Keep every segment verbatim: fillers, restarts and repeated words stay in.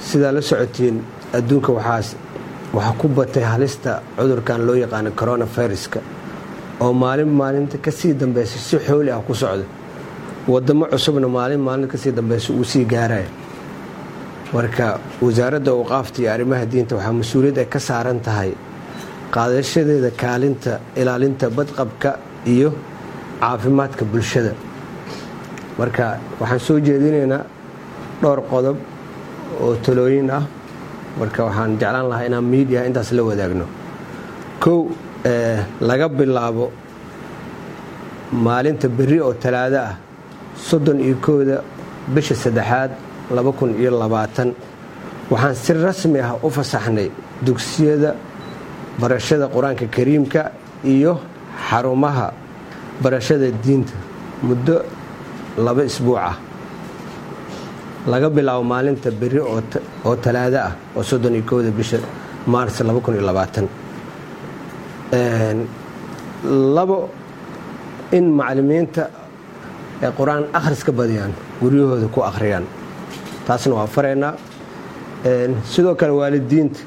sidaa la socotiin adduunka waxaas waxa ku batay halista cudurkan loo yaqaan coronavirus-ka oo maalin maalinta ka sii dambaysa si xooli ah ku socda wadamo cusubna maalin maalinta ka sii dambaysa uu sii gaaraya marka wasaaradda awqaafta iyo arrimaha diinta waxaa mas-uuliyad ay ka saaran tahay qaadashadeeda kaalinta ilaalinta badqabka iyo caafimaadka bulshada marka waxaan soo jeedinaynaa dhowr qodob oo talooyin ah marka waxaan jeclaan lahaa inaan miidiya intaas la wadaagno kow laga bilaabo maalinta berri oo talaado ah soddon iyo kowda bisha saddexaad laba kun iyo labaatan waxaan si rasmi ah u fasaxnay dugsiyada barashada qur-aanka kariimka iyo xarumaha barashada diinta muddo laba isbuuc ah laga bilaabo maalinta berri oo talaado ah oo soddon iyo kowda bisha maars laba kun iyo labaatan labo in macallimiinta ay qur-aan akhriska badiyaan guryahooda ku akhriyaan taasna waa faraynaa sidoo kale waalidiinta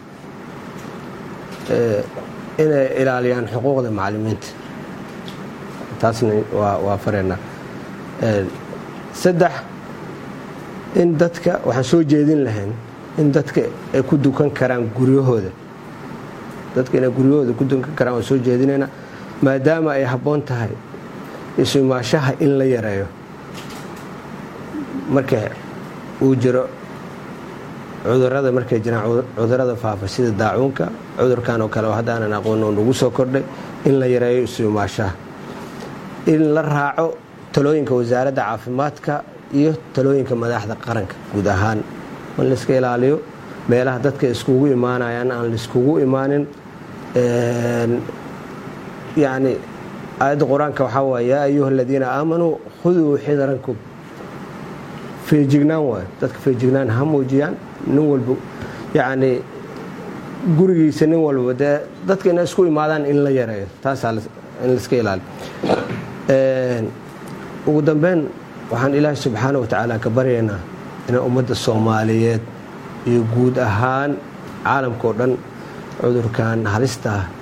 inay ilaaliyaan xuquuqda macallimiinta taasna waa faraynaa saddex in dadka waxaan soo jeedin lahayn in dadka ay ku dukan karaan guryahooda dadka inay guryahooda ku dukan karaan waan soo jeedinaynaa maadaama ay habboon tahay isumaashaha in la yareeyo marka uu jiro cudurrada markay jiraan cudurrada faafa sida daacuunka cudurkan oo kale oo haddaanan aqoon oo nagu soo kordhay in la yareeyo isumaashaha in la raaco talooyinka wasaaradda caafimaadka iyo talooyinka madaxda qaranka guud ahaan in layska ilaaliyo meelaha dadka iskugu imaanayaan aan laiskugu imaanin yacni aayadda qur-aanka waxaa waaya yaa ayuha aladiina aamanuu khuduu xidrankum feejignaan waayo dadka feejignaan ha muujiyaan nin walba yacnii gurigiisa nin walba dee dadka inay isku imaadaan in la yareeyo taasaa in layska ilaaliyo ugu dambeyn waxaan ilaahay subxaana wa tacaala ka baryaynaa inay ummadda soomaaliyeed iyo guud ahaan caalamka oo dhan cudurkan halista ah